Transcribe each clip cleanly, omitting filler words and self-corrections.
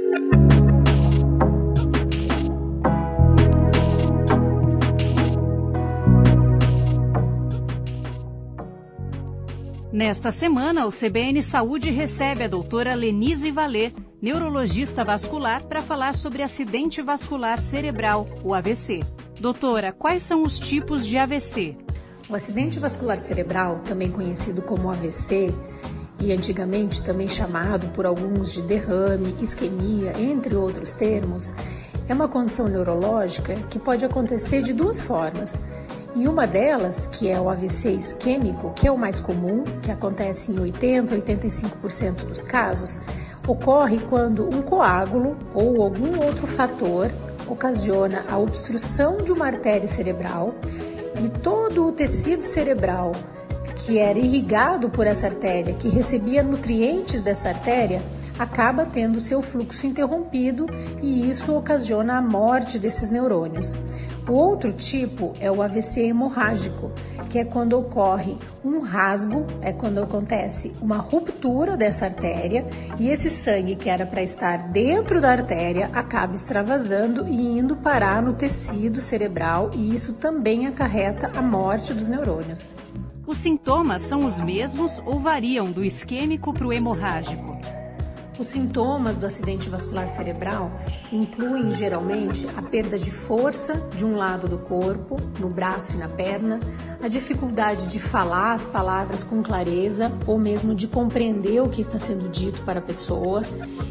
Nesta semana, o CBN Saúde recebe a doutora Lenise Vallet, neurologista vascular, para falar sobre acidente vascular cerebral, o AVC. Doutora, quais são os tipos de AVC? O acidente vascular cerebral, também conhecido como AVC, e antigamente também chamado por alguns de derrame, isquemia, entre outros termos, é uma condição neurológica que pode acontecer de duas formas. Em uma delas, que é o AVC isquêmico, que é o mais comum, que acontece em 80 a 85% dos casos, ocorre quando um coágulo ou algum outro fator ocasiona a obstrução de uma artéria cerebral e todo o tecido cerebral que era irrigado por essa artéria, que recebia nutrientes dessa artéria, acaba tendo seu fluxo interrompido e isso ocasiona a morte desses neurônios. O outro tipo é o AVC hemorrágico, que é quando ocorre um rasgo, é quando acontece uma ruptura dessa artéria e esse sangue que era para estar dentro da artéria acaba extravasando e indo parar no tecido cerebral e isso também acarreta a morte dos neurônios. Os sintomas são os mesmos ou variam do isquêmico para o hemorrágico? Os sintomas do acidente vascular cerebral incluem geralmente a perda de força de um lado do corpo, no braço e na perna, a dificuldade de falar as palavras com clareza ou mesmo de compreender o que está sendo dito para a pessoa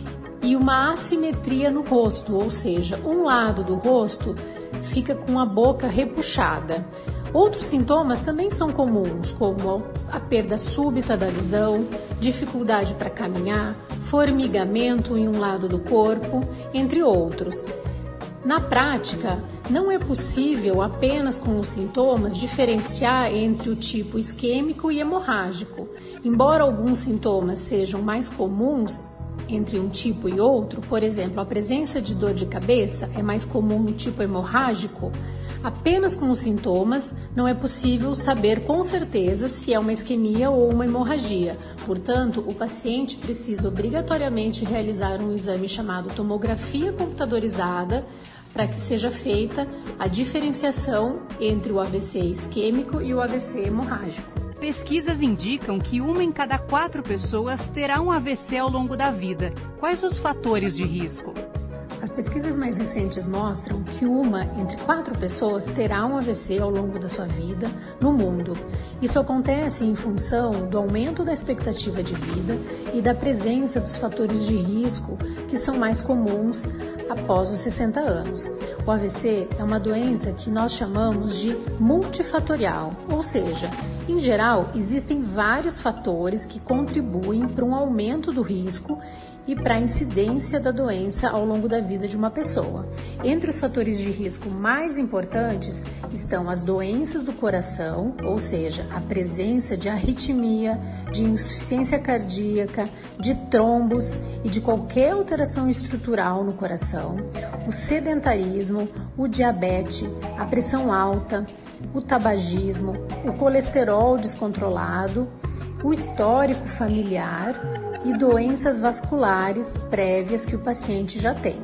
e uma assimetria no rosto, ou seja, um lado do rosto fica com a boca repuxada. Outros sintomas também são comuns, como a perda súbita da visão, dificuldade para caminhar, formigamento em um lado do corpo, entre outros. Na prática, não é possível apenas com os sintomas diferenciar entre o tipo isquêmico e hemorrágico. Embora alguns sintomas sejam mais comuns entre um tipo e outro, por exemplo, a presença de dor de cabeça é mais comum no tipo hemorrágico, apenas com os sintomas não é possível saber com certeza se é uma isquemia ou uma hemorragia. Portanto, o paciente precisa obrigatoriamente realizar um exame chamado tomografia computadorizada para que seja feita a diferenciação entre o AVC isquêmico e o AVC hemorrágico. Pesquisas indicam que 1 em cada 4 pessoas terá um AVC ao longo da vida. Quais os fatores de risco? As pesquisas mais recentes mostram que 1 entre 4 pessoas terá um AVC ao longo da sua vida no mundo. Isso acontece em função do aumento da expectativa de vida e da presença dos fatores de risco que são mais comuns após os 60 anos. O AVC é uma doença que nós chamamos de multifatorial, ou seja, em geral, existem vários fatores que contribuem para um aumento do risco e para a incidência da doença ao longo da vida de uma pessoa. Entre os fatores de risco mais importantes estão as doenças do coração, ou seja, a presença de arritmia, de insuficiência cardíaca, de trombos e de qualquer alteração estrutural no coração, o sedentarismo, o diabetes, a pressão alta, o tabagismo, o colesterol descontrolado, o histórico familiar e doenças vasculares prévias que o paciente já tenha.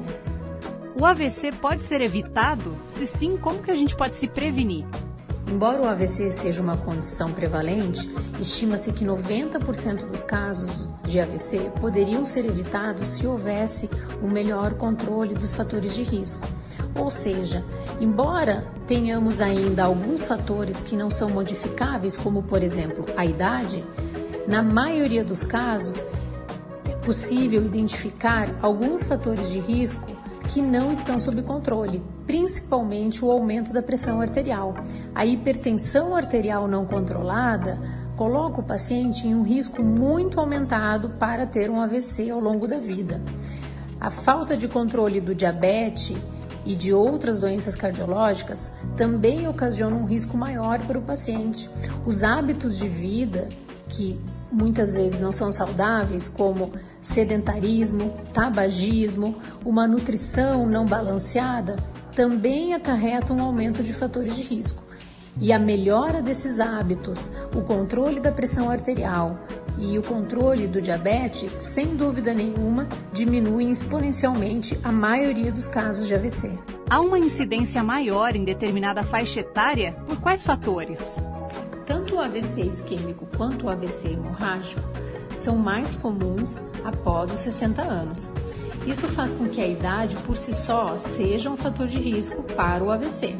O AVC pode ser evitado? Se sim, como que a gente pode se prevenir? Embora o AVC seja uma condição prevalente, estima-se que 90% dos casos de AVC poderiam ser evitados se houvesse um melhor controle dos fatores de risco. Ou seja, embora tenhamos ainda alguns fatores que não são modificáveis, como por exemplo a idade, na maioria dos casos é possível identificar alguns fatores de risco que não estão sob controle, principalmente o aumento da pressão arterial. A hipertensão arterial não controlada coloca o paciente em um risco muito aumentado para ter um AVC ao longo da vida. A falta de controle do diabetes e de outras doenças cardiológicas também ocasionam um risco maior para o paciente. Os hábitos de vida, que muitas vezes não são saudáveis, como sedentarismo, tabagismo, uma nutrição não balanceada, também acarretam um aumento de fatores de risco. E a melhora desses hábitos, o controle da pressão arterial E o controle do diabetes, sem dúvida nenhuma, diminui exponencialmente a maioria dos casos de AVC. Há uma incidência maior em determinada faixa etária? Por quais fatores? Tanto o AVC isquêmico quanto o AVC hemorrágico são mais comuns após os 60 anos. Isso faz com que a idade por si só seja um fator de risco para o AVC.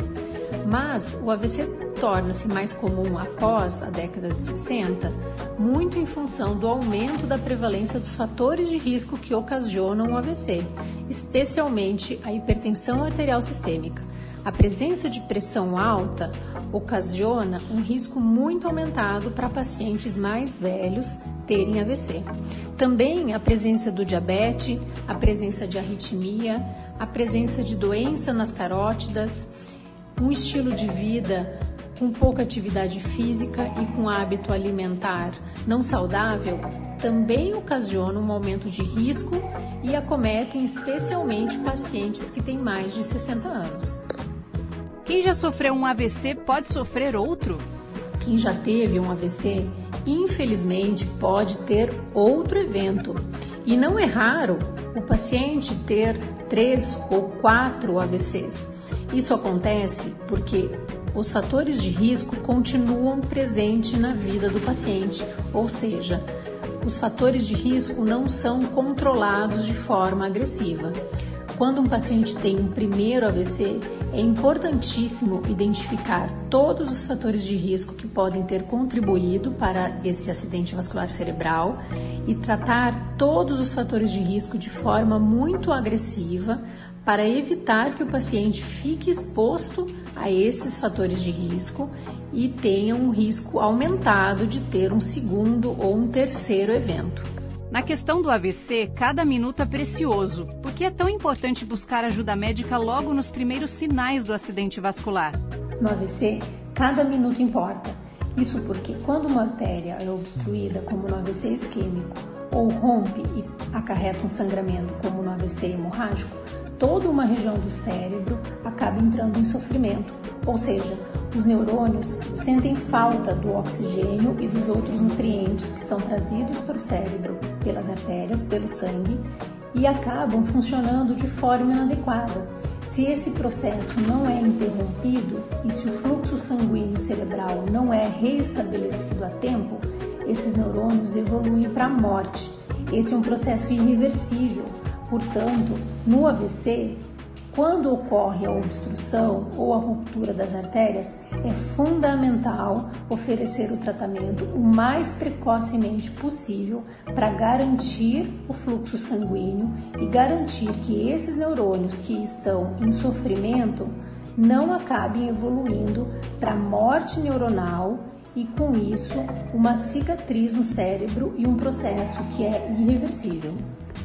Mas o AVC torna-se mais comum após a década de 60, muito em função do aumento da prevalência dos fatores de risco que ocasionam o AVC, especialmente a hipertensão arterial sistêmica. A presença de pressão alta ocasiona um risco muito aumentado para pacientes mais velhos terem AVC. Também a presença do diabetes, a presença de arritmia, a presença de doença nas carótidas, um estilo de vida com pouca atividade física e com hábito alimentar não saudável também ocasionam um aumento de risco e acometem especialmente pacientes que têm mais de 60 anos. Quem já sofreu um AVC pode sofrer outro? Quem já teve um AVC, infelizmente, pode ter outro evento. E não é raro o paciente ter 3 ou 4 AVCs. Isso acontece porque os fatores de risco continuam presentes na vida do paciente, ou seja, os fatores de risco não são controlados de forma agressiva. Quando um paciente tem um primeiro AVC, é importantíssimo identificar todos os fatores de risco que podem ter contribuído para esse acidente vascular cerebral e tratar todos os fatores de risco de forma muito agressiva para evitar que o paciente fique exposto a esses fatores de risco e tenha um risco aumentado de ter um segundo ou um terceiro evento. Na questão do AVC, cada minuto é precioso. Por que é tão importante buscar ajuda médica logo nos primeiros sinais do acidente vascular? No AVC, cada minuto importa. Isso porque quando uma artéria é obstruída, como no AVC isquêmico, ou rompe e acarreta um sangramento, como no AVC hemorrágico, toda uma região do cérebro acaba entrando em sofrimento, ou seja, os neurônios sentem falta do oxigênio e dos outros nutrientes que são trazidos para o cérebro pelas artérias, pelo sangue, e acabam funcionando de forma inadequada. Se esse processo não é interrompido e se o fluxo sanguíneo cerebral não é reestabelecido a tempo, esses neurônios evoluem para a morte. Esse é um processo irreversível. Portanto, no AVC, quando ocorre a obstrução ou a ruptura das artérias, é fundamental oferecer o tratamento o mais precocemente possível para garantir o fluxo sanguíneo e garantir que esses neurônios que estão em sofrimento não acabem evoluindo para morte neuronal e, com isso, uma cicatriz no cérebro e um processo que é irreversível.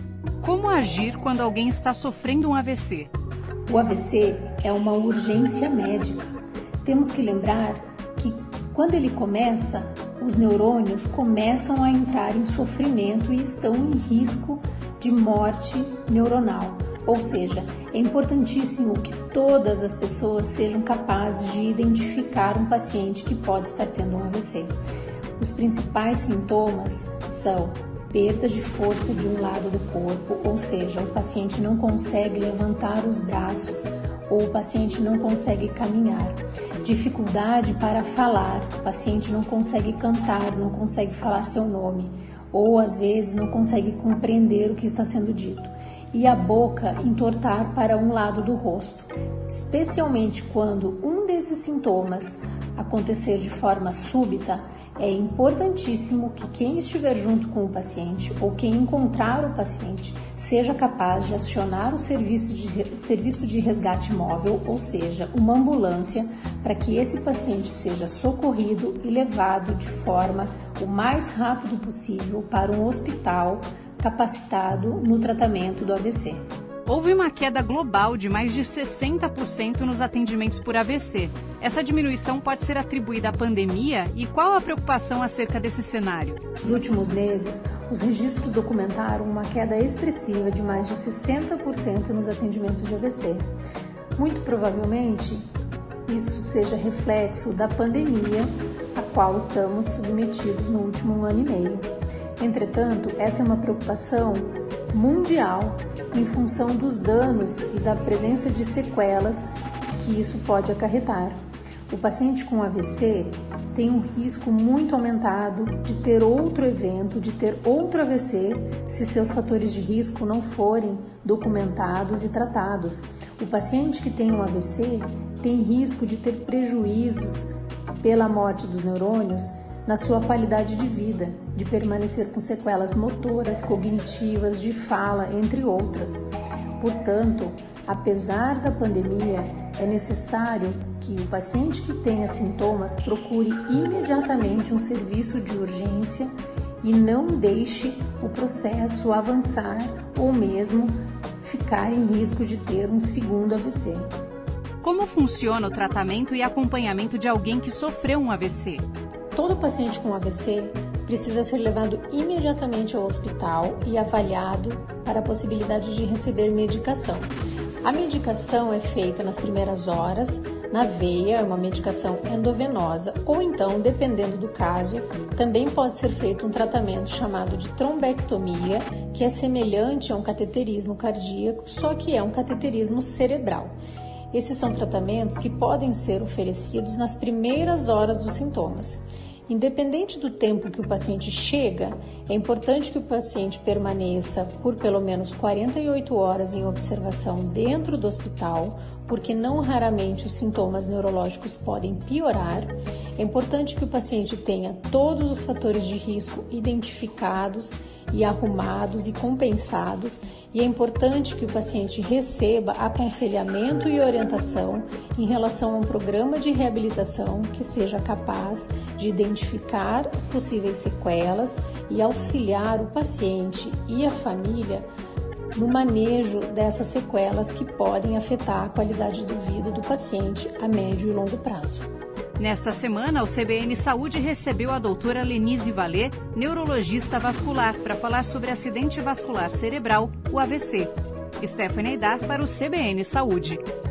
Como agir quando alguém está sofrendo um AVC? O AVC é uma urgência médica. Temos que lembrar que quando ele começa, os neurônios começam a entrar em sofrimento e estão em risco de morte neuronal. Ou seja, é importantíssimo que todas as pessoas sejam capazes de identificar um paciente que pode estar tendo um AVC. Os principais sintomas são perda de força de um lado do corpo, ou seja, o paciente não consegue levantar os braços ou o paciente não consegue caminhar. Dificuldade para falar, o paciente não consegue cantar, não consegue falar seu nome ou às vezes não consegue compreender o que está sendo dito. E a boca entortar para um lado do rosto, especialmente quando um desses sintomas acontecer de forma súbita. É importantíssimo que quem estiver junto com o paciente ou quem encontrar o paciente seja capaz de acionar o serviço de resgate móvel, ou seja, uma ambulância, para que esse paciente seja socorrido e levado de forma o mais rápido possível para um hospital capacitado no tratamento do AVC. Houve uma queda global de mais de 60% nos atendimentos por AVC. Essa diminuição pode ser atribuída à pandemia e qual a preocupação acerca desse cenário? Nos últimos meses, os registros documentaram uma queda expressiva de mais de 60% nos atendimentos de AVC. Muito provavelmente, isso seja reflexo da pandemia a qual estamos submetidos no último ano e meio. Entretanto, essa é uma preocupação mundial em função dos danos e da presença de sequelas que isso pode acarretar. O paciente com AVC tem um risco muito aumentado de ter outro evento, de ter outro AVC, se seus fatores de risco não forem documentados e tratados. O paciente que tem um AVC tem risco de ter prejuízos pela morte dos neurônios na sua qualidade de vida, de permanecer com sequelas motoras, cognitivas, de fala, entre outras. Portanto, apesar da pandemia, é necessário que o paciente que tenha sintomas procure imediatamente um serviço de urgência e não deixe o processo avançar ou mesmo ficar em risco de ter um segundo AVC. Como funciona o tratamento e acompanhamento de alguém que sofreu um AVC? Todo paciente com AVC precisa ser levado imediatamente ao hospital e avaliado para a possibilidade de receber medicação. A medicação é feita nas primeiras horas, na veia, é uma medicação endovenosa, ou então, dependendo do caso, também pode ser feito um tratamento chamado de trombectomia, que é semelhante a um cateterismo cardíaco, só que é um cateterismo cerebral. Esses são tratamentos que podem ser oferecidos nas primeiras horas dos sintomas. Independente do tempo que o paciente chega, é importante que o paciente permaneça por pelo menos 48 horas em observação dentro do hospital, porque não raramente os sintomas neurológicos podem piorar. É importante que o paciente tenha todos os fatores de risco identificados e arrumados e compensados, e é importante que o paciente receba aconselhamento e orientação em relação a um programa de reabilitação que seja capaz de identificar as possíveis sequelas e auxiliar o paciente e a família no manejo dessas sequelas que podem afetar a qualidade de vida do paciente a médio e longo prazo. Nesta semana, o CBN Saúde recebeu a doutora Lenise Vallée, neurologista vascular, para falar sobre acidente vascular cerebral, o AVC. Stephanie Aidar para o CBN Saúde.